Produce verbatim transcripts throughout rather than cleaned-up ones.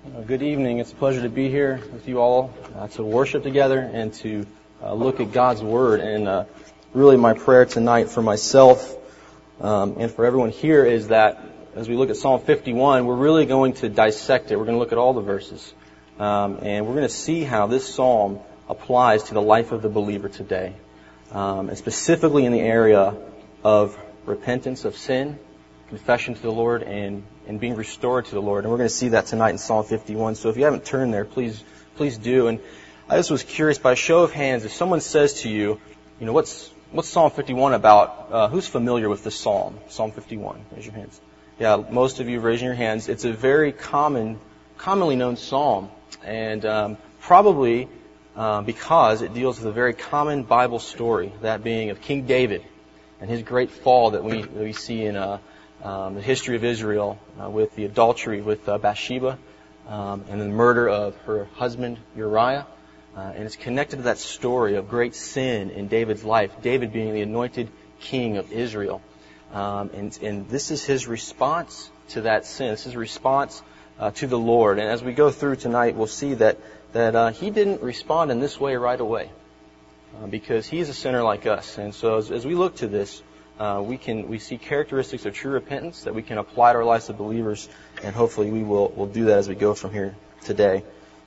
Uh, good evening. It's a pleasure to be here with you all uh, to worship together and to uh, look at God's Word. And uh, really my prayer tonight for myself um, and for everyone here is that as we look at Psalm fifty-one, we're really going to dissect it. We're going to look at all the verses. Um, and we're going to see how this psalm applies to the life of the believer today. Um, and specifically in the area of repentance of sin, confession to the Lord, and, and being restored to the Lord. And we're going to see that tonight in Psalm fifty-one. So if you haven't turned there, please please do. And I just was curious, by show of hands, if someone says to you, you know, what's what's Psalm fifty-one about? Uh, who's familiar with this psalm? Psalm fifty-one. Raise your hands. Yeah, most of you raising your hands. It's a very common, commonly known psalm. And um, probably uh, because it deals with a very common Bible story, that being of King David and his great fall that we, that we see in uh, Um, the history of Israel uh, with the adultery with uh, Bathsheba um, and the murder of her husband Uriah. Uh, and it's connected to that story of great sin in David's life, David being the anointed king of Israel. Um, and, and this is his response to that sin. This is a response uh, to the Lord. And as we go through tonight, we'll see that, that uh, he didn't respond in this way right away uh, because he's a sinner like us. And so as, as we look to this, Uh, we can we see characteristics of true repentance that we can apply to our lives as believers, and hopefully we will will do that as we go from here today.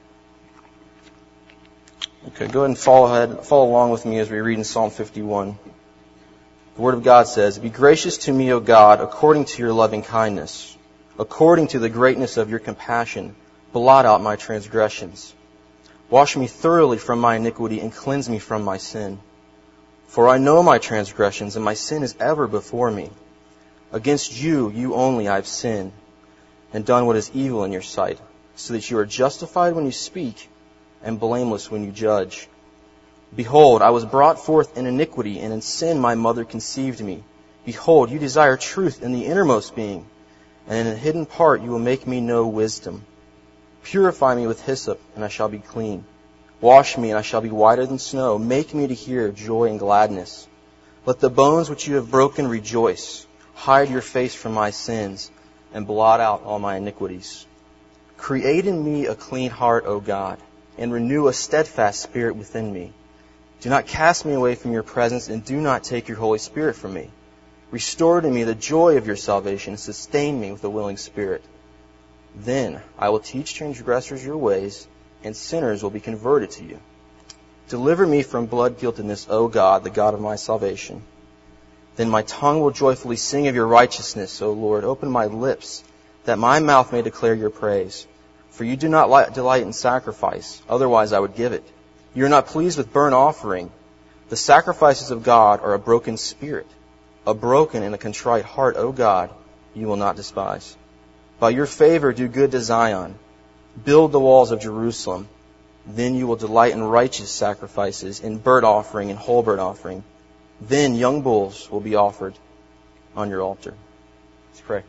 Okay, go ahead and follow ahead, follow along with me as we read in Psalm fifty-one. The Word of God says, "Be gracious to me, O God, according to your loving kindness, according to the greatness of your compassion, blot out my transgressions. Wash me thoroughly from my iniquity and cleanse me from my sin. For I know my transgressions, and my sin is ever before me. Against you, you only, I have sinned, and done what is evil in your sight, so that you are justified when you speak, and blameless when you judge. Behold, I was brought forth in iniquity, and in sin my mother conceived me. Behold, you desire truth in the innermost being, and in a hidden part you will make me know wisdom. Purify me with hyssop, and I shall be clean. Wash me, and I shall be whiter than snow. Make me to hear joy and gladness. Let the bones which you have broken rejoice. Hide your face from my sins, and blot out all my iniquities. Create in me a clean heart, O God, and renew a steadfast spirit within me. Do not cast me away from your presence, and do not take your Holy Spirit from me. Restore to me the joy of your salvation, and sustain me with a willing spirit. Then I will teach transgressors your ways, and sinners will be converted to you. Deliver me from blood guiltiness, O God, the God of my salvation. Then my tongue will joyfully sing of your righteousness, O Lord. Open my lips, that my mouth may declare your praise. For you do not delight in sacrifice, otherwise I would give it. You are not pleased with burnt offering. The sacrifices of God are a broken spirit, a broken and a contrite heart, O God, you will not despise. By your favor do good to Zion. Build the walls of Jerusalem. Then you will delight in righteous sacrifices, in burnt offering and whole burnt offering. Then young bulls will be offered on your altar." Let's pray.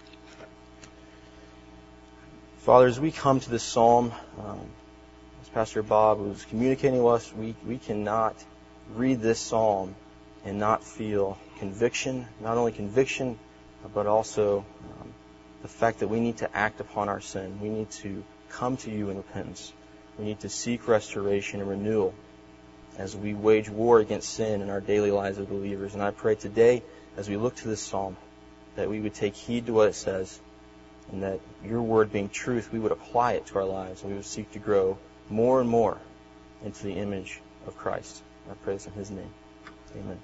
Father, as we come to this psalm, um, as Pastor Bob was communicating to us, we, we cannot read this psalm and not feel conviction, not only conviction, but also um, the fact that we need to act upon our sin. We need to come to you in repentance. We need to seek restoration and renewal as we wage war against sin in our daily lives as believers. And I pray today, as we look to this psalm, that we would take heed to what it says, and that your word being truth, we would apply it to our lives, and we would seek to grow more and more into the image of Christ. I pray this in his name. Amen.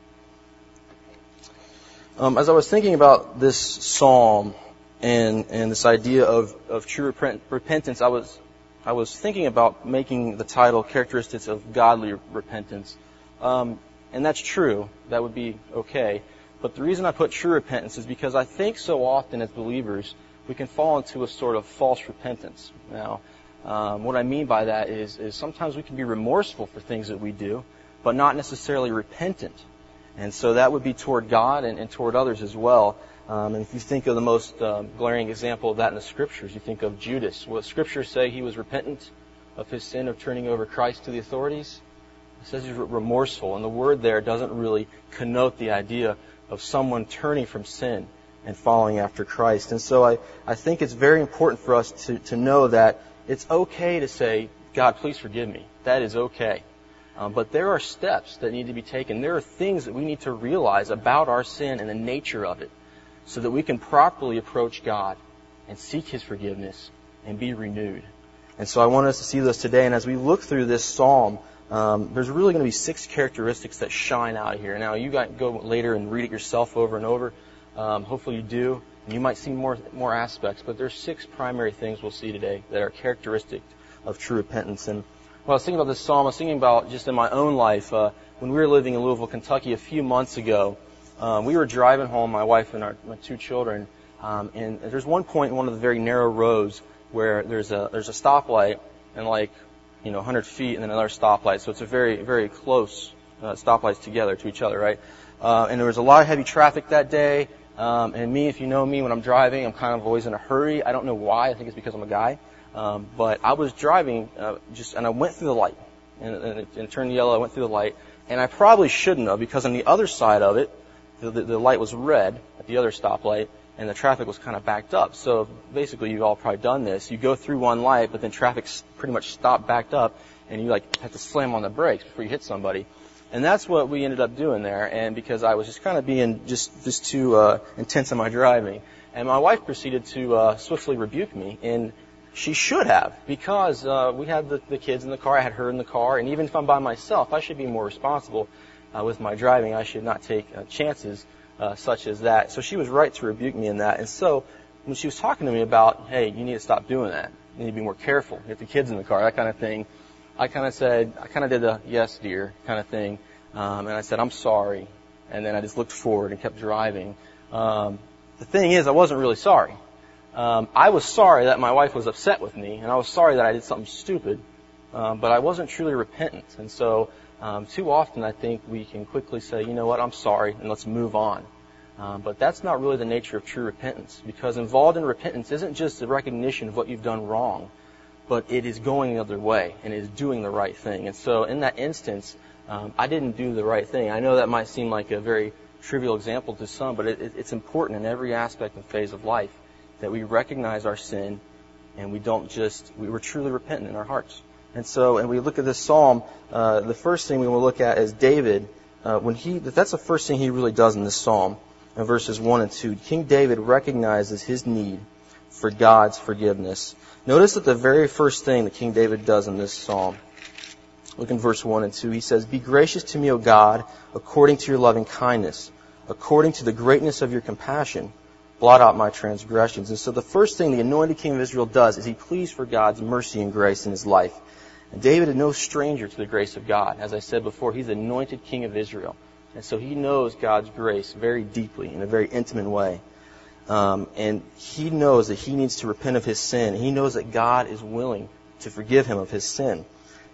Um, as I was thinking about this psalm, And, and this idea of, of true repent, repentance, I was I was thinking about making the title Characteristics of Godly Repentance. Um, and that's true. That would be okay. But the reason I put true repentance is because I think so often as believers we can fall into a sort of false repentance. Now, um, what I mean by that is, is sometimes we can be remorseful for things that we do, but not necessarily repentant. And so that would be toward God and, and toward others as well. Um, and if you think of the most um, glaring example of that in the Scriptures, you think of Judas. Will the Scriptures say he was repentant of his sin of turning over Christ to the authorities? It says he's remorseful, and the word there doesn't really connote the idea of someone turning from sin and following after Christ. And so I, I think it's very important for us to, to know that it's okay to say, God, please forgive me. That is okay. Um, but there are steps that need to be taken. There are things that we need to realize about our sin and the nature of it so that we can properly approach God and seek His forgiveness and be renewed. And so I want us to see this today. And as we look through this psalm, um, there's really going to be six characteristics that shine out of here. Now, you got to go later and read it yourself over and over. Um, hopefully you do. And you might see more more aspects. But there's six primary things we'll see today that are characteristic of true repentance. And when I was thinking about this psalm, I was thinking about just in my own life. Uh, when we were living in Louisville, Kentucky a few months ago, um, we were driving home, my wife and our, my two children, um, and there's one point in one of the very narrow roads where there's a there's a stoplight and like, you know, one hundred feet and then another stoplight. So it's a very, very close uh, stoplights together to each other, right? Uh, and there was a lot of heavy traffic that day. Um, and me, if you know me, when I'm driving, I'm kind of always in a hurry. I don't know why. I think it's because I'm a guy. Um, but I was driving uh, just, and I went through the light, and, and, it, and it turned yellow. I went through the light, and I probably shouldn't have, because on the other side of it, the, the, the light was red at the other stoplight, and the traffic was kind of backed up. So basically, you've all probably done this. You go through one light, but then traffic's pretty much stopped, backed up, and you like have to slam on the brakes before you hit somebody. And that's what we ended up doing there. And because I was just kind of being just just too uh, intense in my driving, and my wife proceeded to uh, swiftly rebuke me, and she should have, because uh, we had the, the kids in the car. I had her in the car, and even if I'm by myself, I should be more responsible uh, with my driving. I should not take uh, chances uh, such as that. So she was right to rebuke me in that. And so when she was talking to me about, hey, you need to stop doing that. You need to be more careful. You have the kids in the car, that kind of thing. I kind of said, I kind of did a yes, dear kind of thing. Um, and I said, I'm sorry. And then I just looked forward and kept driving. Um, the thing is, I wasn't really sorry. Um, I was sorry that my wife was upset with me, and I was sorry that I did something stupid, um, but I wasn't truly repentant. And so um, too often I think we can quickly say, you know what, I'm sorry, and let's move on. Um, but that's not really the nature of true repentance, because involved in repentance isn't just the recognition of what you've done wrong, but it is going the other way, and it is doing the right thing. And so in that instance, um, I didn't do the right thing. I know that might seem like a very trivial example to some, but it, it, it's important in every aspect and phase of life that we recognize our sin and we don't just, we were truly repentant in our hearts. And so, and we look at this psalm, uh, the first thing we will look at is David, uh, when he, that's the first thing he really does in this psalm, in verses one and two. King David recognizes his need for God's forgiveness. Notice that the very first thing that King David does in this psalm, look in verse one and two, he says, "Be gracious to me, O God, according to your loving kindness, according to the greatness of your compassion. Blot out my transgressions." And so the first thing the anointed king of Israel does is he pleads for God's mercy and grace in his life. And David is no stranger to the grace of God. As I said before, he's the anointed king of Israel. And so he knows God's grace very deeply in a very intimate way. Um, and he knows that he needs to repent of his sin. He knows that God is willing to forgive him of his sin.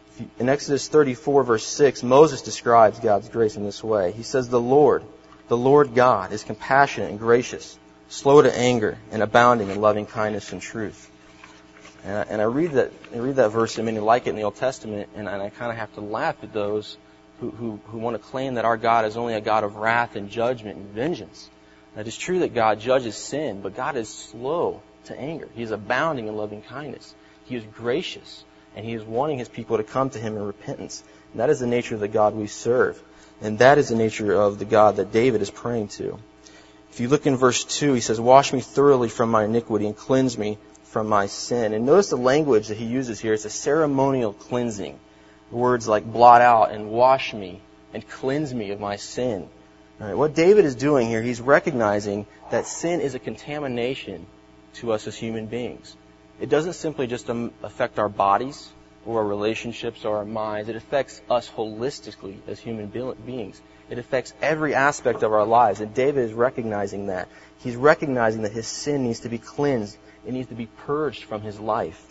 In Exodus thirty-four, verse six, Moses describes God's grace in this way. He says, "The Lord, the Lord God, is compassionate and gracious, slow to anger, and abounding in loving kindness and truth." And I, and I read that I read that verse, and many like it in the Old Testament, and, and I kind of have to laugh at those who, who, who want to claim that our God is only a God of wrath and judgment and vengeance. Now, it is true that God judges sin, but God is slow to anger. He is abounding in loving kindness. He is gracious, and He is wanting His people to come to Him in repentance. And that is the nature of the God we serve. And that is the nature of the God that David is praying to. If you look in verse two, he says, "Wash me thoroughly from my iniquity and cleanse me from my sin." And notice the language that he uses here. It's a ceremonial cleansing. Words like blot out and wash me and cleanse me of my sin. All right, what David is doing here, he's recognizing that sin is a contamination to us as human beings. It doesn't simply just um, affect our bodies or our relationships or our minds. It affects us holistically as human beings. It affects every aspect of our lives. And David is recognizing that. He's recognizing that his sin needs to be cleansed. It needs to be purged from his life.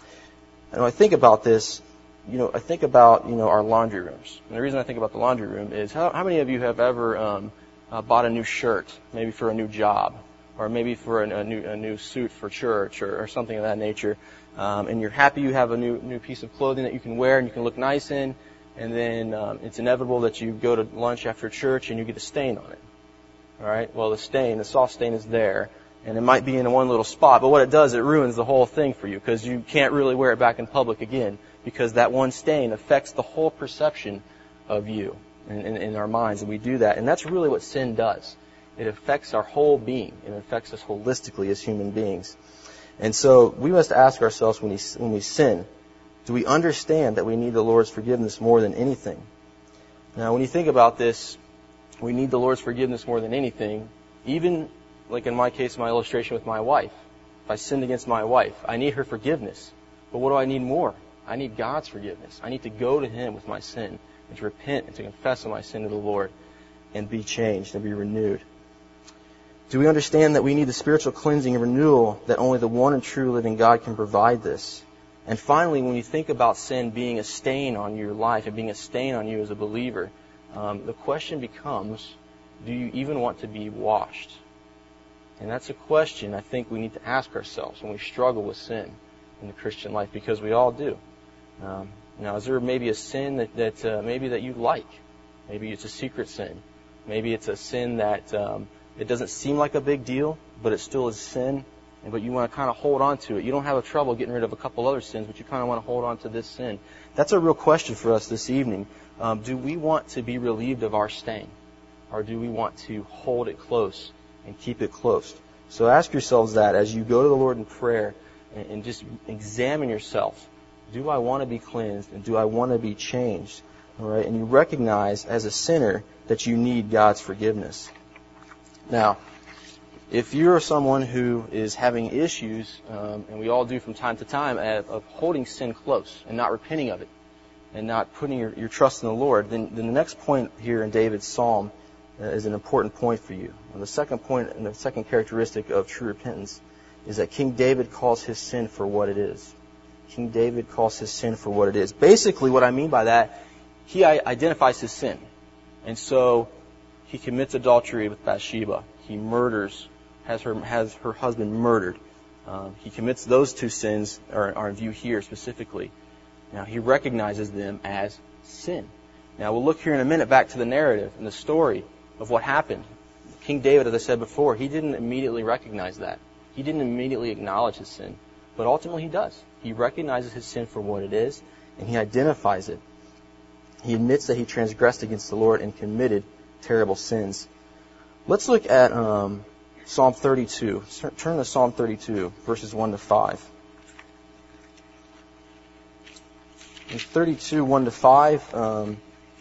And when I think about this, you know, I think about, you know, our laundry rooms. And the reason I think about the laundry room is how, how many of you have ever um, uh, bought a new shirt, maybe for a new job, or maybe for a, a new a new suit for church or, or something of that nature, um, and you're happy you have a new new piece of clothing that you can wear and you can look nice in, and then um, it's inevitable that you go to lunch after church and you get a stain on it. All right? Well, the stain, the soft stain is there, And it might be in one little spot, but what it does, it ruins the whole thing for you because you can't really wear it back in public again because that one stain affects the whole perception of you in, in, in our minds, and we do that. And that's really what sin does. It affects our whole being. It affects us holistically as human beings. And so we must ask ourselves when we, when we sin, do we understand that we need the Lord's forgiveness more than anything? Now, when you think about this, we need the Lord's forgiveness more than anything. Even, like in my case, my illustration with my wife. If I sinned against my wife, I need her forgiveness. But what do I need more? I need God's forgiveness. I need to go to Him with my sin and to repent and to confess of my sin to the Lord and be changed and be renewed. Do we understand that we need the spiritual cleansing and renewal that only the one and true living God can provide this? And finally, when you think about sin being a stain on your life and being a stain on you as a believer, um, the question becomes, do you even want to be washed? And that's a question I think we need to ask ourselves when we struggle with sin in the Christian life, because we all do. Um, now, is there maybe a sin that, that uh, maybe that you like? Maybe it's a secret sin. Maybe it's a sin that um, it doesn't seem like a big deal, but it still is sin. But you want to kind of hold on to it. You don't have a trouble getting rid of a couple other sins, but you kind of want to hold on to this sin. That's a real question for us this evening. Um, do we want to be relieved of our stain? Or do we want to hold it close and keep it close? So ask yourselves that as you go to the Lord in prayer and, and just examine yourself. Do I want to be cleansed and do I want to be changed? All right, and you recognize as a sinner that you need God's forgiveness. Now, if you're someone who is having issues, um, and we all do from time to time, of, of holding sin close and not repenting of it and not putting your, your trust in the Lord, then, then the next point here in David's psalm uh, is an important point for you. And the second point and the second characteristic of true repentance is that King David calls his sin for what it is. King David calls his sin for what it is. Basically, what I mean by that, he identifies his sin. And so he commits adultery with Bathsheba. He murders, has her has her husband murdered. Um, he commits those two sins, are, are in view here specifically. Now, he recognizes them as sin. Now, we'll look here in a minute back to the narrative and the story of what happened. King David, as I said before, he didn't immediately recognize that. He didn't immediately acknowledge his sin. But ultimately he does. He recognizes his sin for what it is, and he identifies it. He admits that he transgressed against the Lord and committed terrible sins. Let's look at um, Psalm thirty-two. Turn to Psalm thirty-two, verses one to five. In thirty-two, one to five, um,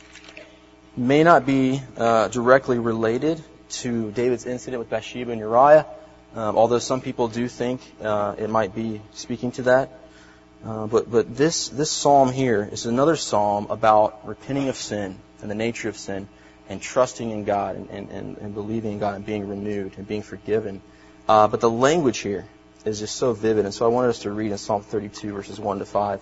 may not be uh, directly related to David's incident with Bathsheba and Uriah, um, although some people do think uh, it might be speaking to that. Uh, but but this this psalm here is another psalm about repenting of sin and the nature of sin and trusting in God and, and, and, and believing in God and being renewed and being forgiven. Uh, but the language here is just so vivid. And so I wanted us to read in Psalm thirty-two, verses one to five.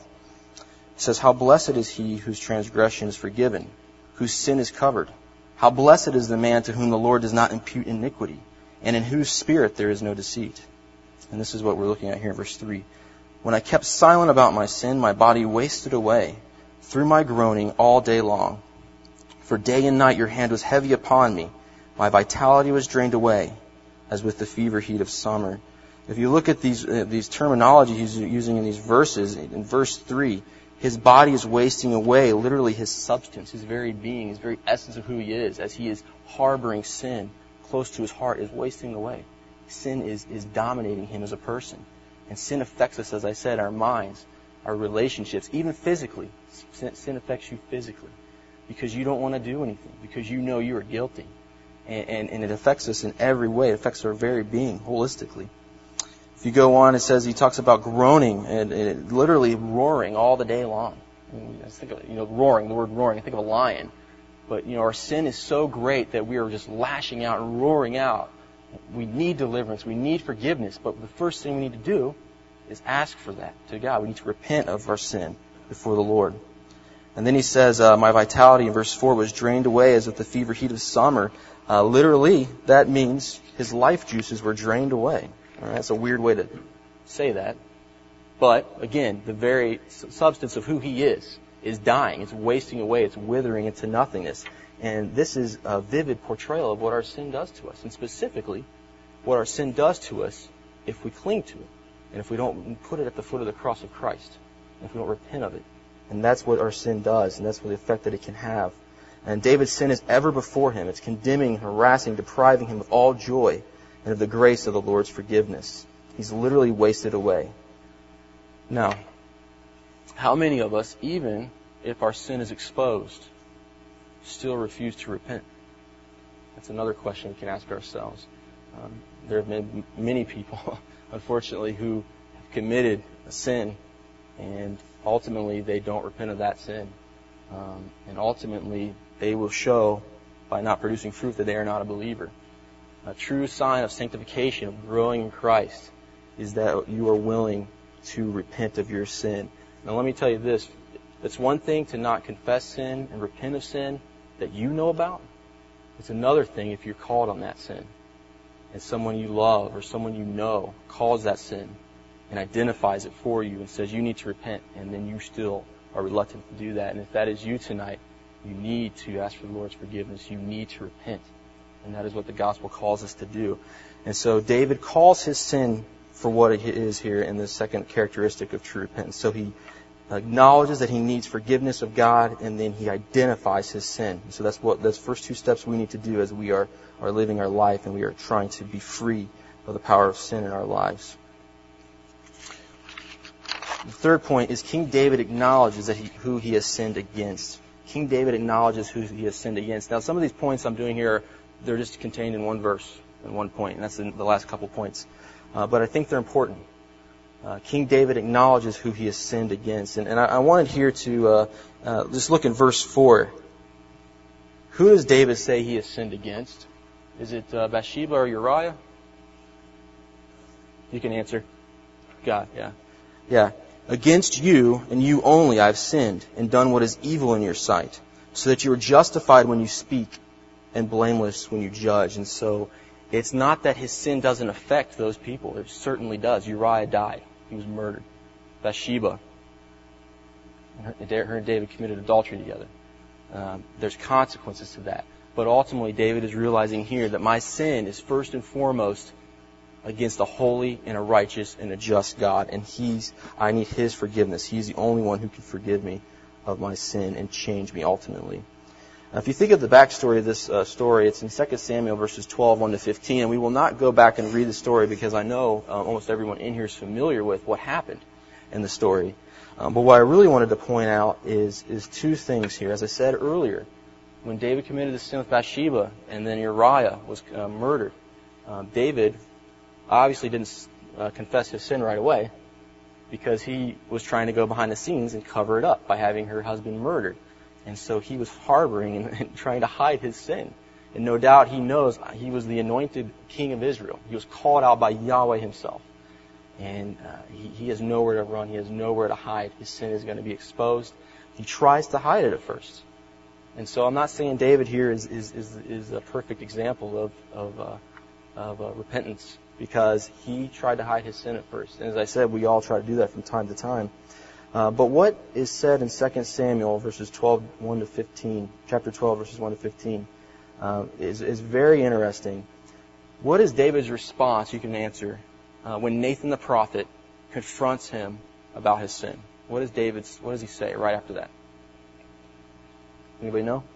It says, "How blessed is he whose transgression is forgiven, whose sin is covered. How blessed is the man to whom the Lord does not impute iniquity, and in whose spirit there is no deceit." And this is what we're looking at here in verse three. "When I kept silent about my sin, my body wasted away through my groaning all day long. For day and night your hand was heavy upon me. My vitality was drained away, as with the fever heat of summer." If you look at these uh, these terminology he's using in these verses, in verse three, his body is wasting away, literally his substance, his very being, his very essence of who he is, as he is harboring sin close to his heart, is wasting away. Sin is, is dominating him as a person. And sin affects us, as I said, our minds, our relationships, even physically. Sin, sin affects you physically because you don't want to do anything, because you know you are guilty. And, and, and it affects us in every way. It affects our very being holistically. If you go on, it says he talks about groaning and, and literally roaring all the day long. I, mean, I think of, you know, roaring, the word roaring, I think of a lion. But, you know, our sin is so great that we are just lashing out and roaring out. We need deliverance. We need forgiveness. But the first thing we need to do is ask for that to God. We need to repent of our sin before the Lord. And then he says, uh, my vitality in verse four was drained away as with the fever heat of summer. Uh, literally, that means his life juices were drained away. All right, that's a weird way to say that. But, again, the very substance of who he is is dying. It's wasting away. It's withering into nothingness. And this is a vivid portrayal of what our sin does to us. And specifically, what our sin does to us if we cling to it, and if we don't put it at the foot of the cross of Christ, and if we don't repent of it. And that's what our sin does, and that's what the effect that it can have. And David's sin is ever before him. It's condemning, harassing, depriving him of all joy and of the grace of the Lord's forgiveness. He's literally wasted away. Now, how many of us, even if our sin is exposed, still refuse to repent? That's another question we can ask ourselves. Um, there have been many people, unfortunately, who have committed a sin, and ultimately they don't repent of that sin. Um, and ultimately they will show, by not producing fruit, that they are not a believer. A true sign of sanctification, of growing in Christ, is that you are willing to repent of your sin. Now let me tell you this. It's one thing to not confess sin and repent of sin that you know about. It's another thing if you're called on that sin, and someone you love or someone you know calls that sin and identifies it for you and says you need to repent, and then you still are reluctant to do that. And if that is you tonight, you need to ask for the Lord's forgiveness. You need to repent. And that is what the gospel calls us to do. And so David calls his sin for what it is here in the second characteristic of true repentance. So he acknowledges that he needs forgiveness of God, and then he identifies his sin. So that's what those first two steps we need to do as we are, are living our life and we are trying to be free of the power of sin in our lives. The third point is King David acknowledges that he, who he has sinned against. King David acknowledges who he has sinned against. Now, some of these points I'm doing here, they're just contained in one verse, in one point, and that's in the last couple points. Uh, but I think they're important. Uh, King David acknowledges who he has sinned against. And, and I, I wanted here to uh, uh, just look in verse four. Who does David say he has sinned against? Is it uh, Bathsheba or Uriah? You can answer. God, yeah. Yeah. Against you, and you only, I have sinned, and done what is evil in your sight, so that you are justified when you speak, and blameless when you judge. And so, it's not that his sin doesn't affect those people. It certainly does. Uriah died. He was murdered. Bathsheba, her and David committed adultery together. Um, there's consequences to that. But ultimately, David is realizing here that my sin is first and foremost against a holy and a righteous and a just God. And he's, I need his forgiveness. He's the only one who can forgive me of my sin and change me ultimately. Now, if you think of the backstory of this uh, story, it's in Second Samuel verses twelve, one to fifteen. And we will not go back and read the story because I know uh, almost everyone in here is familiar with what happened in the story. Um, but what I really wanted to point out is, is two things here. As I said earlier, when David committed the sin with Bathsheba and then Uriah was uh, murdered, um, David obviously didn't uh, confess his sin right away because he was trying to go behind the scenes and cover it up by having her husband murdered. And so he was harboring and, and trying to hide his sin. And no doubt he knows he was the anointed king of Israel. He was called out by Yahweh himself. And uh, he, he has nowhere to run. He has nowhere to hide. His sin is going to be exposed. He tries to hide it at first. And so I'm not saying David here is, is, is, is a perfect example of, of, uh, of uh, repentance, because he tried to hide his sin at first. And as I said, we all try to do that from time to time. Uh, but what is said in Second Samuel verses twelve, one to fifteen, chapter twelve, verses one to fifteen, uh, is, is very interesting. What is David's response, you can answer, uh, when Nathan the prophet confronts him about his sin? What is David's, what does he say right after that? Anybody know?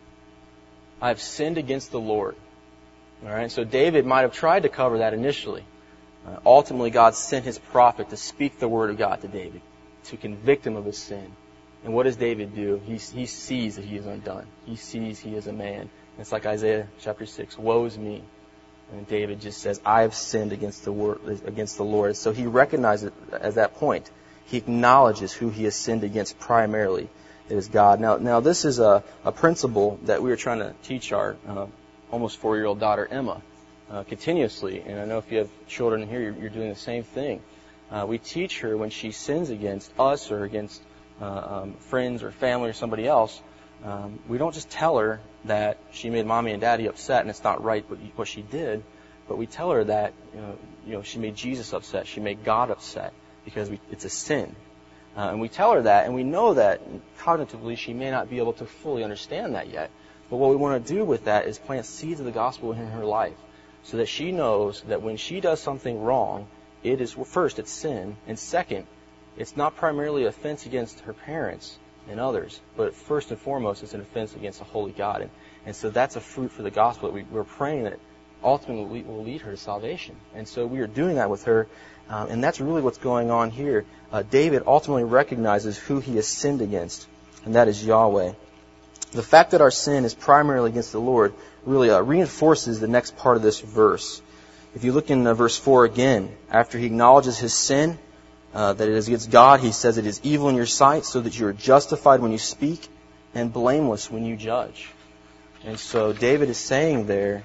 I have sinned against the Lord. All right, so David might have tried to cover that initially. Uh, ultimately, God sent his prophet to speak the word of God to David, to convict him of his sin. And what does David do? He, he sees that he is undone. He sees he is a man. And it's like Isaiah chapter six, woe is me. And David just says, I have sinned against the word, against the Lord. So he recognizes it at that point. He acknowledges who he has sinned against primarily. It is God. Now, now this is a, a principle that we are trying to teach our uh, almost four-year-old daughter, Emma, uh, continuously. And I know if you have children here, you're, you're doing the same thing. Uh, we teach her when she sins against us or against uh, um, friends or family or somebody else, um, we don't just tell her that she made mommy and daddy upset and it's not right what, what she did, but we tell her that you know, you know she made Jesus upset, she made God upset because we, it's a sin. Uh, and we tell her that, and we know that cognitively she may not be able to fully understand that yet. But what we want to do with that is plant seeds of the gospel in her life, so that she knows that when she does something wrong, it is, well, first, it's sin, and second, it's not primarily an offense against her parents and others, but first and foremost, it's an offense against a holy God. And, and so that's a fruit for the gospel that we, we're praying that ultimately will lead her to salvation. And so we are doing that with her, um, and that's really what's going on here. Uh, David ultimately recognizes who he has sinned against, and that is Yahweh. The fact that our sin is primarily against the Lord really uh, reinforces the next part of this verse. If you look in uh, verse four again, after he acknowledges his sin, uh, that it is against God, he says it is evil in your sight, so that you are justified when you speak and blameless when you judge. And so David is saying there,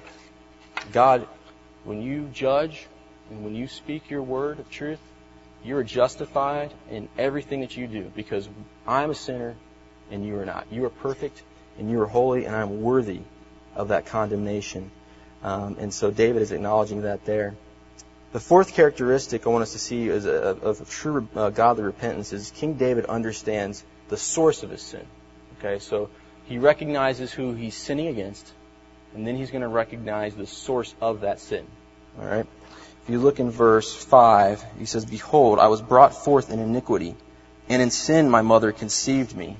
God, when you judge and when you speak your word of truth, you are justified in everything that you do, because I'm a sinner and you are not. You are perfect and you are holy, and I'm worthy of that condemnation. Um, and so David is acknowledging that there. The fourth characteristic I want us to see is a, of a true uh, godly repentance is King David understands the source of his sin. Okay, so he recognizes who he's sinning against, and then he's going to recognize the source of that sin. All right. If you look in verse five, he says, "Behold, I was brought forth in iniquity, and in sin my mother conceived me."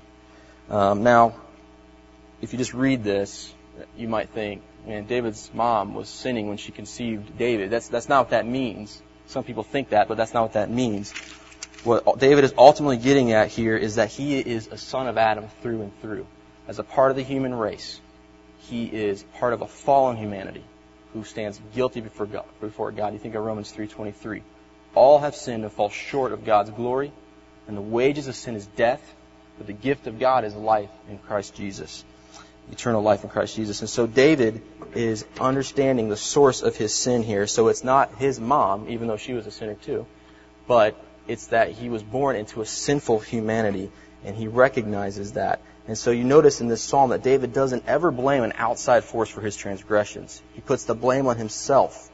Um, now, if you just read this, you might think, man, David's mom was sinning when she conceived David. That's that's not what that means. Some people think that, but that's not what that means. What David is ultimately getting at here is that he is a son of Adam through and through. As a part of the human race, he is part of a fallen humanity who stands guilty before God. Before God. You think of Romans three twenty-three. All have sinned and fall short of God's glory, and the wages of sin is death, but the gift of God is life in Christ Jesus. Eternal life in Christ Jesus. And so David is understanding the source of his sin here. So it's not his mom, even though she was a sinner too, but it's that he was born into a sinful humanity, and he recognizes that. And so you notice in this psalm that David doesn't ever blame an outside force for his transgressions. He puts the blame on himself.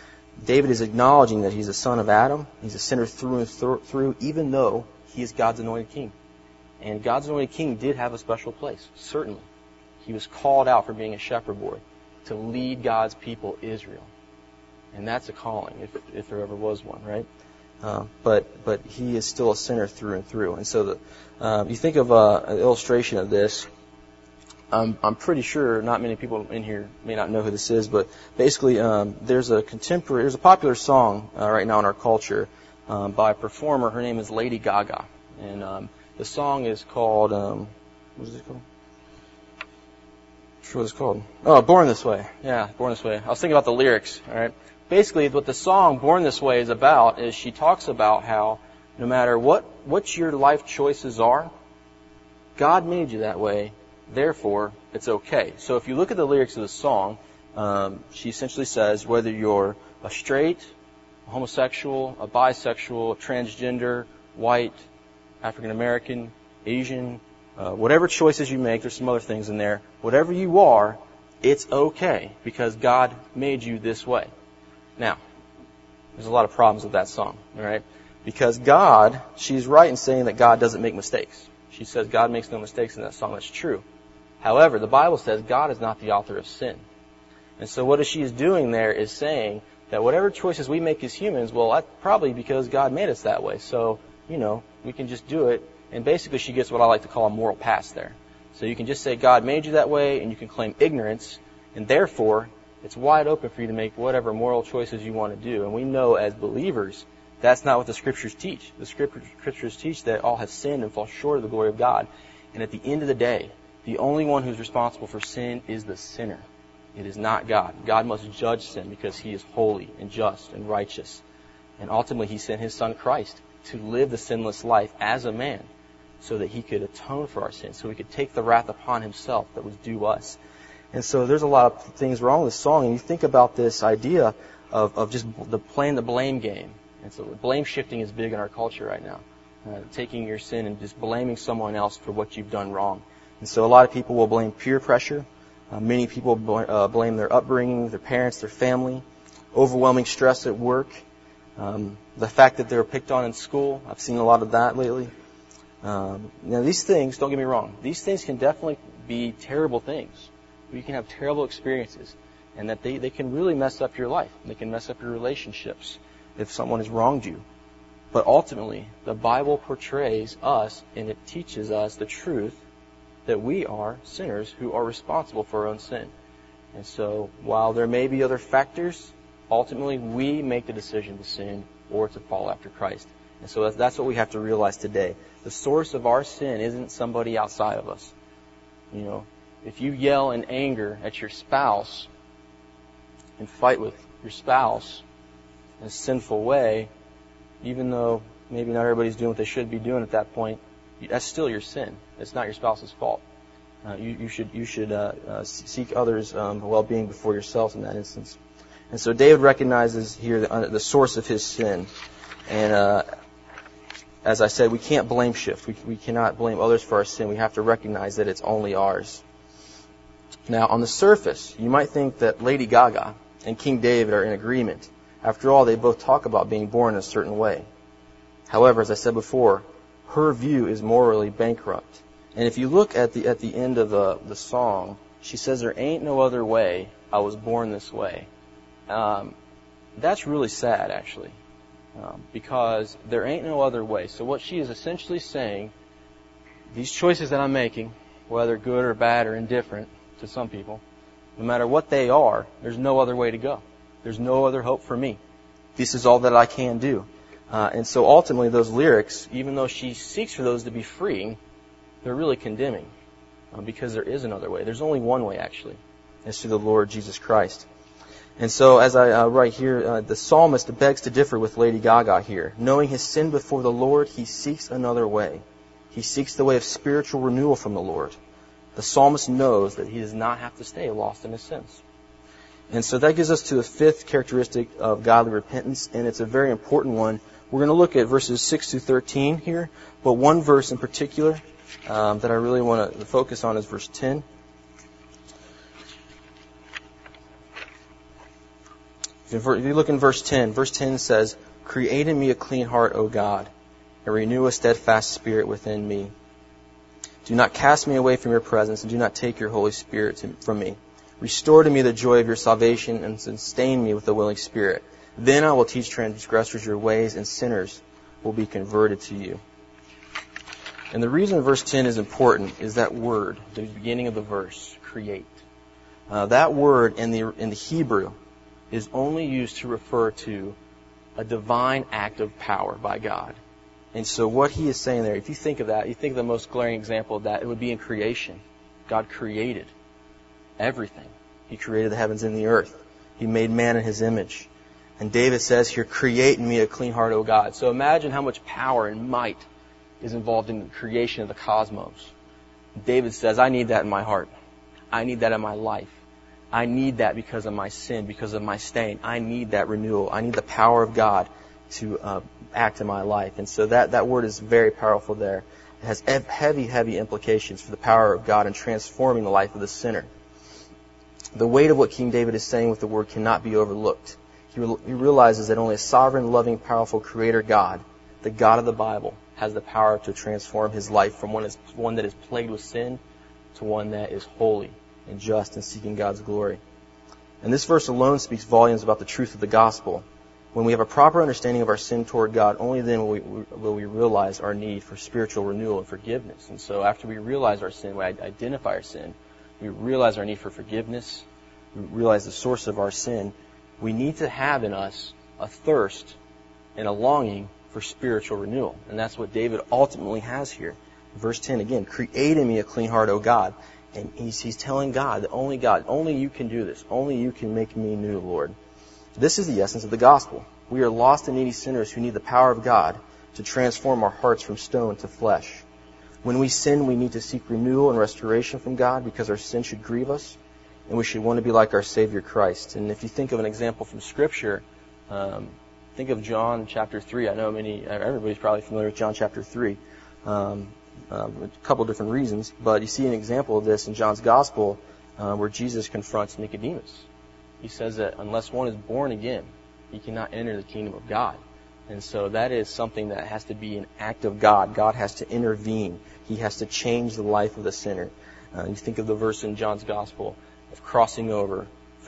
David is acknowledging that he's a son of Adam. He's a sinner through and through, even though he is God's anointed king. And God's anointed king did have a special place, certainly. He was called out for being a shepherd boy to lead God's people, Israel. And that's a calling, if, if there ever was one, right? Uh, but but he is still a sinner through and through. And so the, uh, you think of uh, an illustration of this. Um, I'm pretty sure not many people in here may not know who this is, but basically um, there's a contemporary, there's a popular song uh, right now in our culture um, by a performer. Her name is Lady Gaga. And um, the song is called, um, what is it called? I'm sure what it's called. Oh, Born This Way. Yeah, Born This Way. I was thinking about the lyrics, all right? Basically, what the song Born This Way is about is she talks about how no matter what, what your life choices are, God made you that way, therefore, it's okay. So if you look at the lyrics of the song, um, she essentially says whether you're a straight, a homosexual, a bisexual, a transgender, white, African American, Asian, uh, whatever choices you make, there's some other things in there, whatever you are, it's okay because God made you this way. Now, there's a lot of problems with that song, all right? Because God, she's right in saying that God doesn't make mistakes. She says God makes no mistakes in that song. That's true. However, the Bible says God is not the author of sin. And so what she is doing there is saying that whatever choices we make as humans, well, that's probably because God made us that way. So, you know, we can just do it. And basically she gets what I like to call a moral pass there. So you can just say God made you that way, and you can claim ignorance, and therefore it's wide open for you to make whatever moral choices you want to do. And we know as believers, that's not what the Scriptures teach. The Scriptures teach that all have sinned and fall short of the glory of God. And at the end of the day, the only one who's responsible for sin is the sinner. It is not God. God must judge sin because He is holy and just and righteous. And ultimately, He sent His Son Christ to live the sinless life as a man so that He could atone for our sins, so He could take the wrath upon Himself that was due us. And so there's a lot of things wrong with this song. And you think about this idea of, of just the playing the blame game. And so blame shifting is big in our culture right now. Uh, taking your sin and just blaming someone else for what you've done wrong. And so a lot of people will blame peer pressure. Uh, many people bl- uh, blame their upbringing, their parents, their family, overwhelming stress at work, um, the fact that they were picked on in school. I've seen a lot of that lately. Um, now these things, don't get me wrong, these things can definitely be terrible things. You can have terrible experiences. and that they, they can really mess up your life. They can mess up your relationships if someone has wronged you. But ultimately, the Bible portrays us, and it teaches us the truth that we are sinners who are responsible for our own sin. And so, while there may be other factors, ultimately we make the decision to sin or to follow after Christ. And so that's, that's what we have to realize today. The source of our sin isn't somebody outside of us. You know, if you yell in anger at your spouse and fight with your spouse in a sinful way, even though maybe not everybody's doing what they should be doing at that point, that's still your sin. It's not your spouse's fault. Uh, you, you should you should uh, uh, seek others' um, well-being before yourselves in that instance. And so David recognizes here the, uh, the source of his sin. And uh, as I said, we can't blame shift. We, we cannot blame others for our sin. We have to recognize that it's only ours. Now, on the surface, you might think that Lady Gaga and King David are in agreement. After all, they both talk about being born in a certain way. However, as I said before, her view is morally bankrupt. And if you look at the at the end of the, the song, she says, "There ain't no other way. I was born this way." Um, that's really sad, actually, um, because there ain't no other way. So what she is essentially saying, these choices that I'm making, whether good or bad or indifferent to some people, no matter what they are, there's no other way to go. There's no other hope for me. This is all that I can do. Uh, and so ultimately those lyrics, even though she seeks for those to be freeing, they're really condemning uh, because there is another way. There's only one way, actually. It's through the Lord Jesus Christ. And so as I uh, write here, uh, the psalmist begs to differ with Lady Gaga here. Knowing his sin before the Lord, he seeks another way. He seeks the way of spiritual renewal from the Lord. The psalmist knows that he does not have to stay lost in his sins. And so that gives us to the fifth characteristic of godly repentance, and it's a very important one. We're going to look at verses six through thirteen here, but one verse in particular um, that I really want to focus on is verse ten. If you look in verse ten, verse ten says, "Create in me a clean heart, O God, and renew a steadfast spirit within me. Do not cast me away from your presence, and do not take your Holy Spirit to, from me. Restore to me the joy of your salvation, and sustain me with a willing spirit. Then I will teach transgressors your ways, and sinners will be converted to you." And the reason verse ten is important is that word, the beginning of the verse, create. Uh, that word in the in the Hebrew is only used to refer to a divine act of power by God. And so what he is saying there, if you think of that, you think of the most glaring example of that, it would be in creation. God created everything. He created the heavens and the earth. He made man in his image. And David says here, "Create in me a clean heart, O God." So imagine how much power and might is involved in the creation of the cosmos. David says, I need that in my heart. I need that in my life. I need that because of my sin, because of my stain. I need that renewal. I need the power of God to uh, act in my life. And so that, that word is very powerful there. It has heavy, heavy implications for the power of God in transforming the life of the sinner. The weight of what King David is saying with the word cannot be overlooked. He, re- he realizes that only a sovereign, loving, powerful Creator God, the God of the Bible, has the power to transform his life from one, is, one that is plagued with sin to one that is holy and just and seeking God's glory. And this verse alone speaks volumes about the truth of the gospel. When we have a proper understanding of our sin toward God, only then will we, will we realize our need for spiritual renewal and forgiveness. And so after we realize our sin, we identify our sin, we realize our need for forgiveness, we realize the source of our sin, we need to have in us a thirst and a longing for spiritual renewal. And that's what David ultimately has here. Verse ten again, "Create in me a clean heart, O God." And he's, he's telling God that only God, only you can do this. Only you can make me new, Lord. This is the essence of the gospel. We are lost and needy sinners who need the power of God to transform our hearts from stone to flesh. When we sin, we need to seek renewal and restoration from God because our sin should grieve us, and we should want to be like our Savior Christ. And if you think of an example from Scripture, um, think of John chapter three. I know many, everybody's probably familiar with John chapter three. Um, Um, a couple different reasons, but you see an example of this in John's Gospel uh, where Jesus confronts Nicodemus. He says that unless one is born again, he cannot enter the kingdom of God. And so that is something that has to be an act of God. God has to intervene. He has to change the life of the sinner. Uh, you think of the verse in John's Gospel of crossing over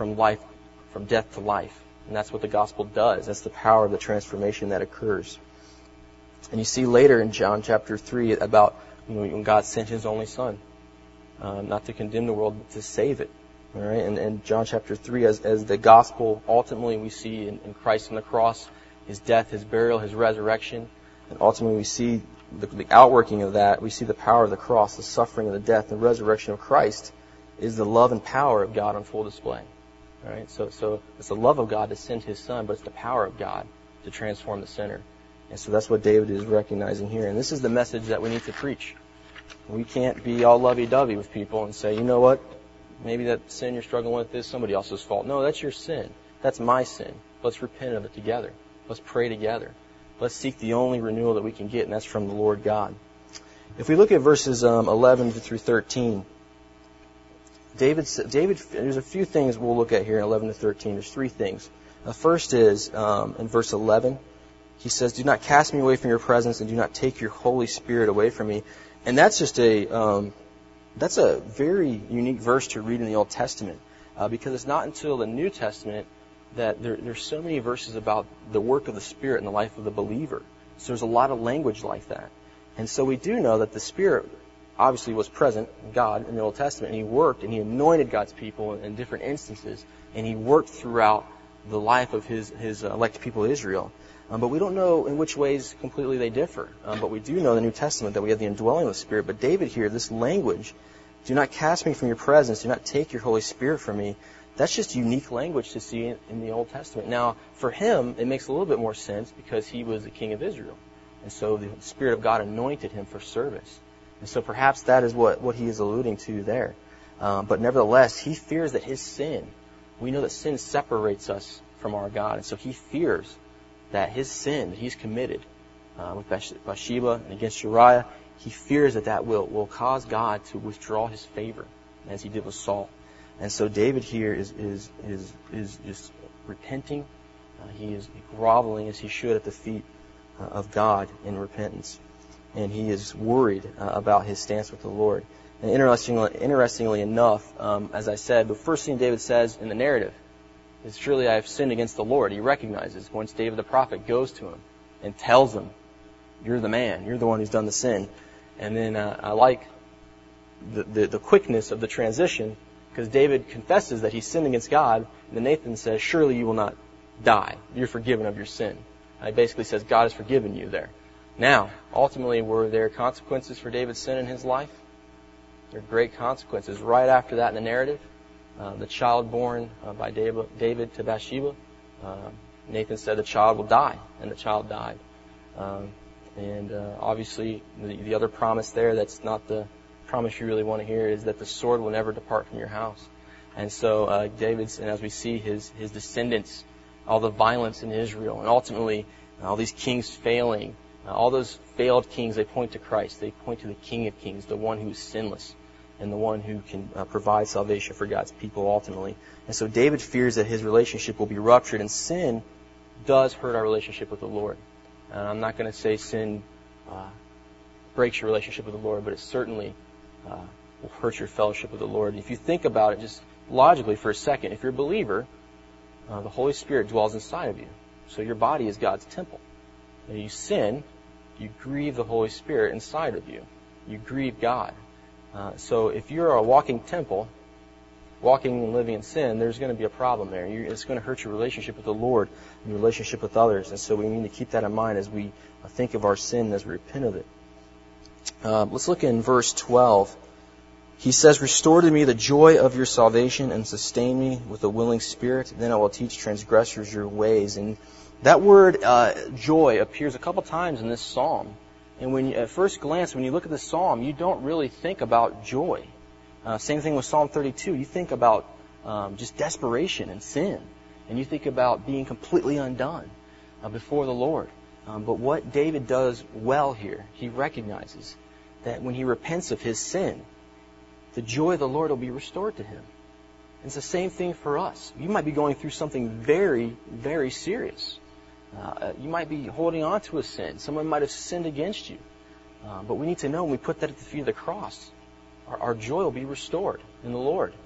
from life, from death to life. And that's what the gospel does. That's the power of the transformation that occurs. And you see later in John chapter three about, you know, when God sent His only Son, um, not to condemn the world, but to save it. All right, and, and John chapter three, as, as the gospel, ultimately we see in, in Christ on the cross, His death, His burial, His resurrection, and ultimately we see the, the outworking of that. We see the power of the cross, the suffering of the death, the resurrection of Christ is the love and power of God on full display. All right, so so it's the love of God to send His Son, but it's the power of God to transform the sinner. And so that's what David is recognizing here. And this is the message that we need to preach. We can't be all lovey-dovey with people and say, you know what, maybe that sin you're struggling with is somebody else's fault. No, that's your sin. That's my sin. Let's repent of it together. Let's pray together. Let's seek the only renewal that we can get, and that's from the Lord God. If we look at verses um, eleven through thirteen, David, David, there's a few things we'll look at here in eleven to thirteen. There's three things. The first is um, in verse eleven. He says, "Do not cast me away from your presence, and do not take your Holy Spirit away from me." And that's just a um, that's a very unique verse to read in the Old Testament, uh, because it's not until the New Testament that there, there's so many verses about the work of the Spirit in the life of the believer. So there's a lot of language like that. And so we do know that the Spirit obviously was present, God, in the Old Testament, and He worked, and He anointed God's people in different instances, and He worked throughout the life of His, his elected people, Israel. Um, but we don't know in which ways completely they differ. Um, but we do know in the New Testament that we have the indwelling of the Spirit. But David here, this language, do not cast me from your presence, do not take your Holy Spirit from me, that's just unique language to see in, in the Old Testament. Now, for him, it makes a little bit more sense because he was the king of Israel. And so the Spirit of God anointed him for service. And so perhaps that is what, what he is alluding to there. Um, but nevertheless, he fears that his sin, we know that sin separates us from our God. And so he fears that his sin that he's committed uh, with Bathsheba and against Uriah, he fears that that will, will cause God to withdraw His favor, as He did with Saul. And so David here is is is, is just repenting. Uh, he is groveling as he should at the feet uh, of God in repentance. And he is worried uh, about his stance with the Lord. And interestingly, interestingly enough, um, as I said, the first thing David says in the narrative is, "Surely I have sinned against the Lord." He recognizes once David the prophet goes to him and tells him, "You're the man. You're the one who's done the sin." And then uh, I like the, the, the quickness of the transition, because David confesses that he sinned against God, and then Nathan says, "Surely you will not die. You're forgiven of your sin." And he basically says, God has forgiven you there. Now, ultimately, were there consequences for David's sin in his life? There are great consequences. Right after that in the narrative, uh, the child born uh, by David to Bathsheba, uh, Nathan said the child will die, and the child died. Um, and uh, obviously, the, the other promise there that's not the promise you really want to hear is that the sword will never depart from your house. And so uh, David's, and as we see his, his descendants, all the violence in Israel, and ultimately all these kings failing, uh, all those failed kings, they point to Christ. They point to the King of Kings, the one who is sinless, and the one who can uh, provide salvation for God's people ultimately. And so David fears that his relationship will be ruptured, and sin does hurt our relationship with the Lord. And I'm not going to say sin uh, breaks your relationship with the Lord, but it certainly uh, will hurt your fellowship with the Lord. If you think about it just logically for a second, if you're a believer, uh, the Holy Spirit dwells inside of you. So your body is God's temple. When you sin, you grieve the Holy Spirit inside of you. You grieve God. Uh, so if you're a walking temple, walking and living in sin, there's going to be a problem there. You're, it's going to hurt your relationship with the Lord and your relationship with others. And so we need to keep that in mind as we uh, think of our sin and as we repent of it. Uh, let's look in verse twelve. He says, "Restore to me the joy of your salvation and sustain me with a willing spirit. Then I will teach transgressors your ways." And that word uh, joy appears a couple times in this psalm. And when you, at first glance, when you look at this psalm, you don't really think about joy. Uh, same thing with Psalm thirty-two. You think about um, just desperation and sin. And you think about being completely undone uh, before the Lord. Um, but what David does well here, he recognizes that when he repents of his sin, the joy of the Lord will be restored to him. It's the same thing for us. You might be going through something very, very serious. Uh, you might be holding on to a sin. Someone might have sinned against you. Uh, but we need to know when we put that at the feet of the cross, our, our joy will be restored in the Lord.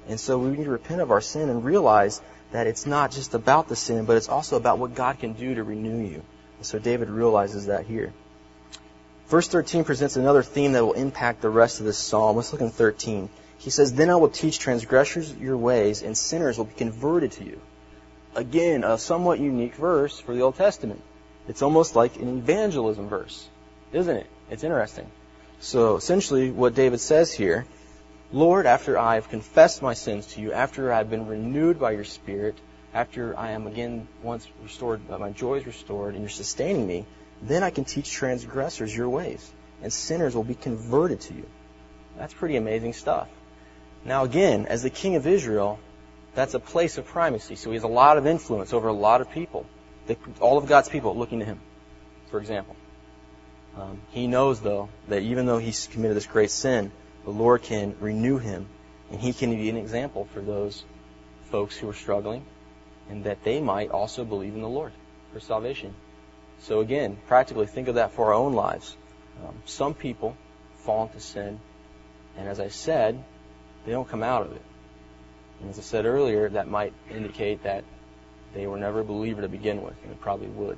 And so we need to repent of our sin and realize that it's not just about the sin, but it's also about what God can do to renew you. And so David realizes that here. Verse thirteen presents another theme that will impact the rest of this psalm. Let's look in thirteen. He says, "Then I will teach transgressors your ways, and sinners will be converted to you." Again, a somewhat unique verse for the Old Testament. It's almost like an evangelism verse, isn't it? It's interesting. So essentially what David says here, Lord, after I have confessed my sins to you, after I've been renewed by your Spirit, after I am again once restored, my joy is restored, and you're sustaining me, then I can teach transgressors your ways, and sinners will be converted to you. That's pretty amazing stuff. Now again, as the king of Israel, that's a place of primacy. So he has a lot of influence over a lot of people. They, all of God's people looking to him, for example. Um, he knows, though, that even though he's committed this great sin, the Lord can renew him, and he can be an example for those folks who are struggling, and that they might also believe in the Lord for salvation. So again, practically think of that for our own lives. Um, some people fall into sin, and as I said, they don't come out of it. And as I said earlier, that might indicate that they were never a believer to begin with, and it probably would.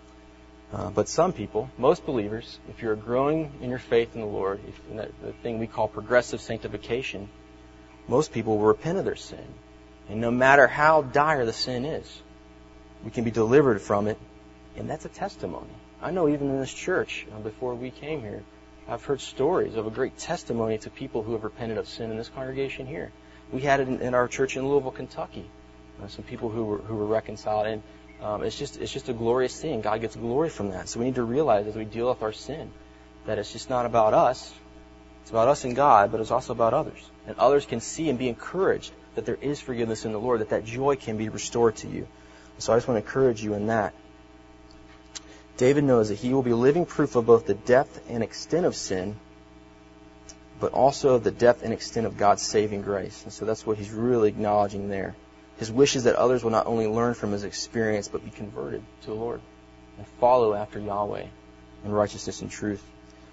Uh, but some people, most believers, if you're growing in your faith in the Lord, if, in that, the thing we call progressive sanctification, most people will repent of their sin. And no matter how dire the sin is, we can be delivered from it, and that's a testimony. I know even in this church, uh, before we came here, I've heard stories of a great testimony to people who have repented of sin in this congregation here. We had it in, in our church in Louisville, Kentucky. Uh, some people who were who were reconciled, and um, it's just it's just a glorious thing. God gets glory from that. So we need to realize as we deal with our sin that it's just not about us. It's about us and God, but it's also about others. And others can see and be encouraged that there is forgiveness in the Lord, that that joy can be restored to you. So I just want to encourage you in that. David knows that he will be living proof of both the depth and extent of sin, but also the depth and extent of God's saving grace. And so that's what he's really acknowledging there. His wish is that others will not only learn from his experience, but be converted to the Lord and follow after Yahweh in righteousness and truth.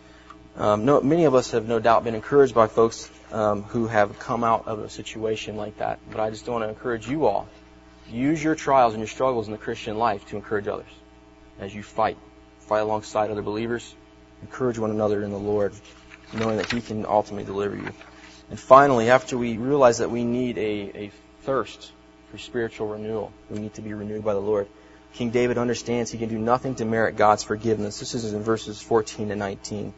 Um, no, many of us have no doubt been encouraged by folks um, who have come out of a situation like that. But I just want to encourage you all. Use your trials and your struggles in the Christian life to encourage others. As you fight, fight alongside other believers, encourage one another in the Lord, knowing that he can ultimately deliver you. And finally, after we realize that we need a, a thirst for spiritual renewal, we need to be renewed by the Lord, King David understands he can do nothing to merit God's forgiveness. This is in verses fourteen to nineteen.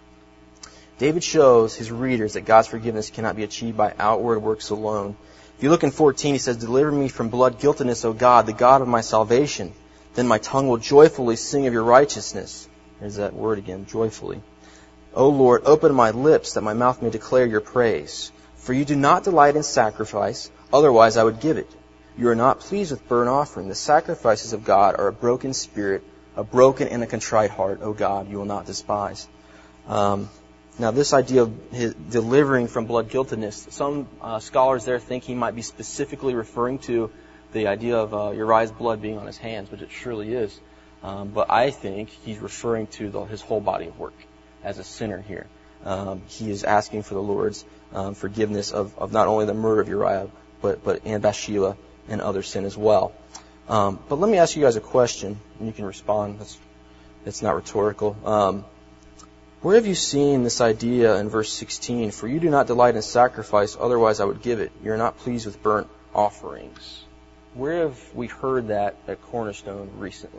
David shows his readers that God's forgiveness cannot be achieved by outward works alone. If you look in fourteen, he says, "Deliver me from blood guiltiness, O God, the God of my salvation. Then my tongue will joyfully sing of your righteousness." There's that word again, joyfully. "O Lord, open my lips that my mouth may declare your praise. For you do not delight in sacrifice, otherwise I would give it. You are not pleased with burnt offering. The sacrifices of God are a broken spirit, a broken and a contrite heart, O God, you will not despise." Um, now this idea of his delivering from blood guiltiness, some uh, scholars there think he might be specifically referring to the idea of uh, Uriah's blood being on his hands, which it surely is. Um, but I think he's referring to the, his whole body of work as a sinner here. Um, he is asking for the Lord's um, forgiveness of, of not only the murder of Uriah, but, but and Bathsheba and other sin as well. Um, but let me ask you guys a question, and you can respond. It's, it's not rhetorical. Um, where have you seen this idea in verse sixteen? "For you do not delight in sacrifice, otherwise I would give it. You are not pleased with burnt offerings." Where have we heard that at Cornerstone recently?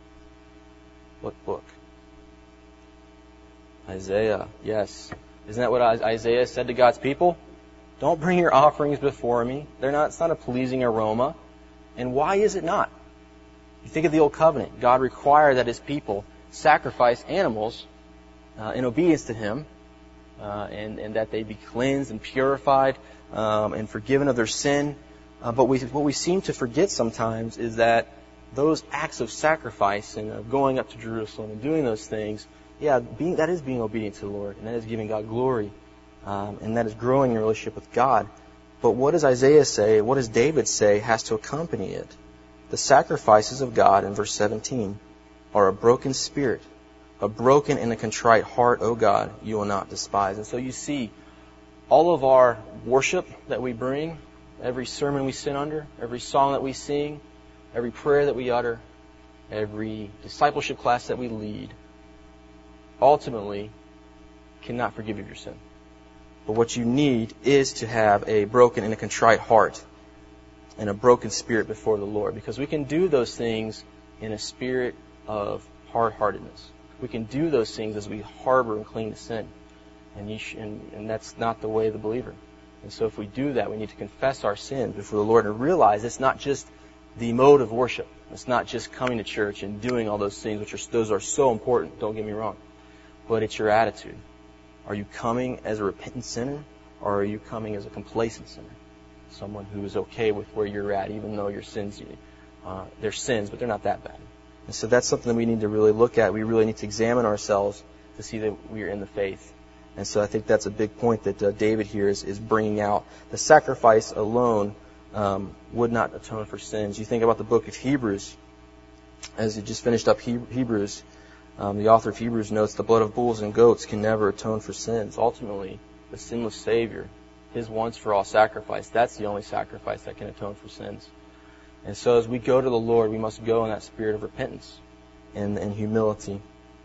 What book? Isaiah, yes. Isn't that what Isaiah said to God's people? Don't bring your offerings before me. They're not, it's not a pleasing aroma. And why is it not? You think of the Old Covenant. God required that his people sacrifice animals uh, in obedience to him, uh, and, and that they be cleansed and purified um, and forgiven of their sin. Uh, but we, what we seem to forget sometimes is that those acts of sacrifice and of going up to Jerusalem and doing those things, yeah, being, that is being obedient to the Lord, and that is giving God glory, um, and that is growing your relationship with God. But what does Isaiah say, what does David say has to accompany it? The sacrifices of God, in verse seventeen, are a broken spirit, a broken and a contrite heart, O God, you will not despise. And so you see, all of our worship that we bring, every sermon we sit under, every song that we sing, every prayer that we utter, every discipleship class that we lead, ultimately cannot forgive you of your sin. But what you need is to have a broken and a contrite heart and a broken spirit before the Lord. Because we can do those things in a spirit of hard-heartedness. We can do those things as we harbor and cling to sin. And, you sh- and, and that's not the way of the believer. And so if we do that, we need to confess our sins before the Lord and realize it's not just the mode of worship. It's not just coming to church and doing all those things, which are those are so important, don't get me wrong. But it's your attitude. Are you coming as a repentant sinner, or are you coming as a complacent sinner? Someone who is okay with where you're at, even though your sins, uh, they're sins, but they're not that bad. And so that's something that we need to really look at. We really need to examine ourselves to see that we are in the faith. And so I think that's a big point that uh, David here is, is bringing out. The sacrifice alone um, would not atone for sins. You think about the book of Hebrews, as you just finished up he- Hebrews, um, the author of Hebrews notes the blood of bulls and goats can never atone for sins. Ultimately, the sinless Savior, His once for all sacrifice, that's the only sacrifice that can atone for sins. And so as we go to the Lord, we must go in that spirit of repentance and, and humility.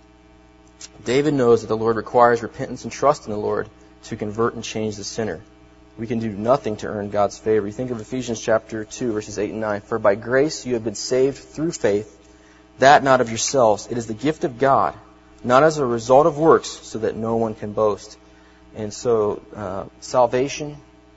David knows that the Lord requires repentance and trust in the Lord to convert and change the sinner. We can do nothing to earn God's favor. You think of Ephesians chapter two, verses eight and nine. For by grace you have been saved through faith, that not of yourselves. It is the gift of God, not as a result of works, so that no one can boast. And so uh, salvation,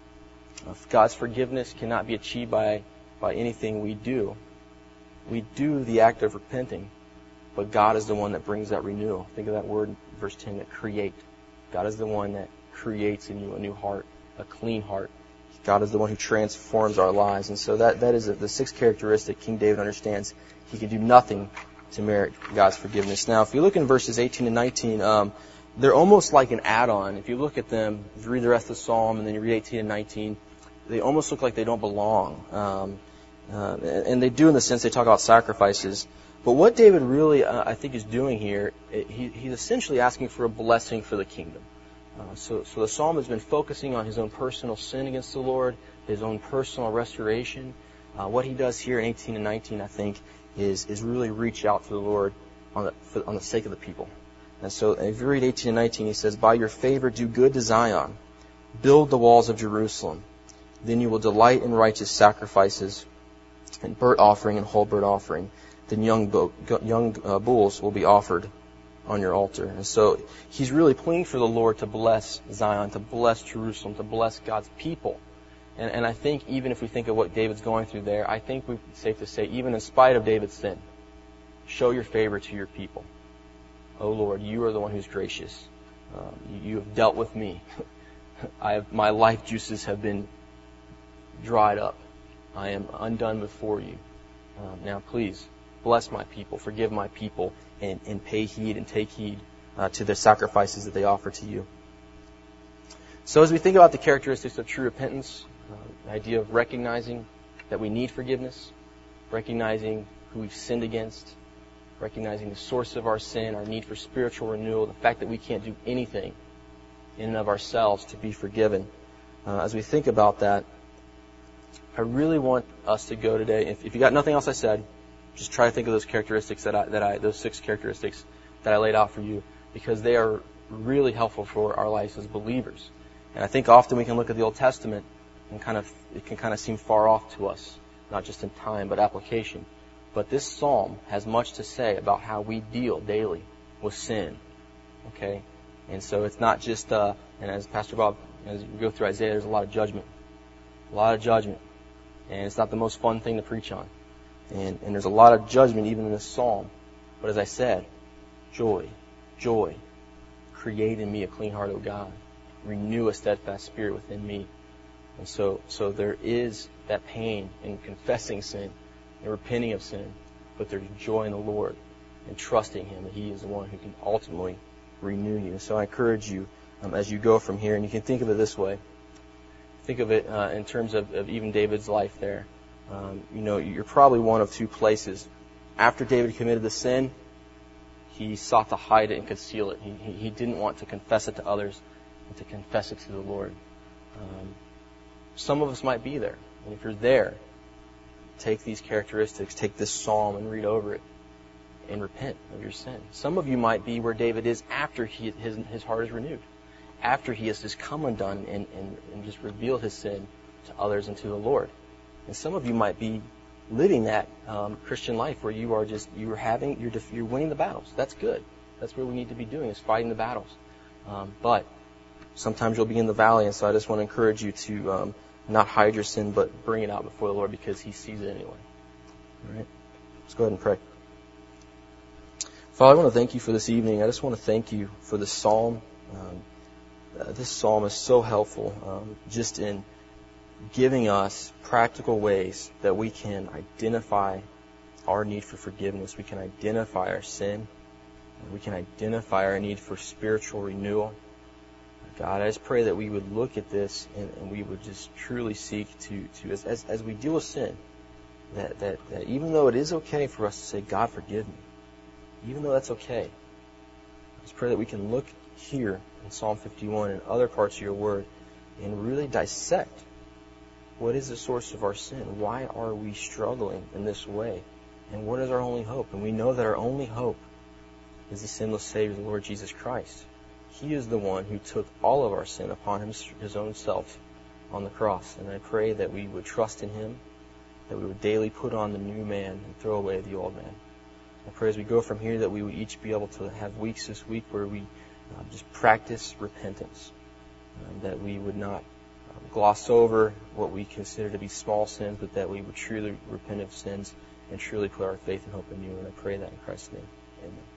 God's forgiveness cannot be achieved by, by anything we do. We do the act of repenting. But God is the one that brings that renewal. Think of that word, verse ten, that create. God is the one that creates in you a new heart, a clean heart. God is the one who transforms our lives. And so that, that is a, the sixth characteristic King David understands. He can do nothing to merit God's forgiveness. Now, if you look in verses eighteen and nineteen, um, they're almost like an add-on. If you look at them, if you read the rest of the psalm and then you read eighteen and nineteen, they almost look like they don't belong. Um, uh, and they do in the sense they talk about sacrifices. But what David really, uh, I think, is doing here, it, he, he's essentially asking for a blessing for the kingdom. Uh, so, so the psalm has been focusing on his own personal sin against the Lord, his own personal restoration. Uh, what he does here in eighteen and nineteen, I think, is is really reach out to the Lord on the for, on the sake of the people. And so, if you read eighteen and nineteen, he says, "By your favor, do good to Zion, build the walls of Jerusalem. Then you will delight in righteous sacrifices, and burnt offering and whole burnt offering. Then young bo- young uh, bulls will be offered on your altar." And so he's really pleading for the Lord to bless Zion, to bless Jerusalem, to bless God's people. And, and I think even if we think of what David's going through there, I think we're safe to say, even in spite of David's sin, show your favor to your people. Oh Lord, you are the one who's gracious. Um, you, you have dealt with me. I have, my life juices have been dried up. I am undone before you. Um, now please, bless my people, forgive my people, and, and pay heed and take heed uh, to the sacrifices that they offer to you. So as we think about the characteristics of true repentance, uh, the idea of recognizing that we need forgiveness, recognizing who we've sinned against, recognizing the source of our sin, our need for spiritual renewal, the fact that we can't do anything in and of ourselves to be forgiven. Uh, as we think about that, I really want us to go today, if, if you got nothing else I said, just try to think of those characteristics that I, that I, those six characteristics that I laid out for you, because they are really helpful for our lives as believers. And I think often we can look at the Old Testament and kind of, it can kind of seem far off to us, not just in time, but application. But this psalm has much to say about how we deal daily with sin. Okay? And so it's not just, uh, and as Pastor Bob, as we go through Isaiah, there's a lot of judgment. A lot of judgment. And it's not the most fun thing to preach on. And, and there's a lot of judgment even in this psalm. But as I said, joy, joy. Create in me a clean heart, O God. Renew a steadfast spirit within me. And so, so there is that pain in confessing sin and repenting of sin. But there's joy in the Lord and trusting Him that He is the one who can ultimately renew you. So I encourage you um, as you go from here, and you can think of it this way. Think of it uh, in terms of, of even David's life there. Um, you know, you're probably one of two places. After David committed the sin, he sought to hide it and conceal it. He, he, he didn't want to confess it to others and to confess it to the Lord. Um, some of us might be there. And if you're there, take these characteristics, take this psalm and read over it and repent of your sin. Some of you might be where David is after he, his, his heart is renewed, after he has just come undone and, and, and just revealed his sin to others and to the Lord. And some of you might be living that um, Christian life where you are just, you are having, you're, def- you're winning the battles. That's good. That's what we need to be doing, is fighting the battles. Um, but sometimes you'll be in the valley, and so I just want to encourage you to um, not hide your sin, but bring it out before the Lord, because He sees it anyway. All right? Let's go ahead and pray. Father, I want to thank You for this evening. I just want to thank You for this psalm. Um, uh, this psalm is so helpful, um, just in giving us practical ways that we can identify our need for forgiveness. We can identify our sin. We can identify our need for spiritual renewal. God, I just pray that we would look at this and, and we would just truly seek to, to as, as, as we deal with sin, that, that, that even though it is okay for us to say, God, forgive me, even though that's okay, I just pray that we can look here in Psalm fifty-one and other parts of Your Word and really dissect what is the source of our sin. Why are we struggling in this way? And what is our only hope? And we know that our only hope is the sinless Savior, the Lord Jesus Christ. He is the one who took all of our sin upon him, His own self on the cross. And I pray that we would trust in Him, that we would daily put on the new man and throw away the old man. I pray as we go from here that we would each be able to have weeks this week where we uh, just practice repentance, um, that we would not um, gloss over what we consider to be small sins, but that we would truly repent of sins and truly put our faith and hope in You. And I pray that in Christ's name. Amen.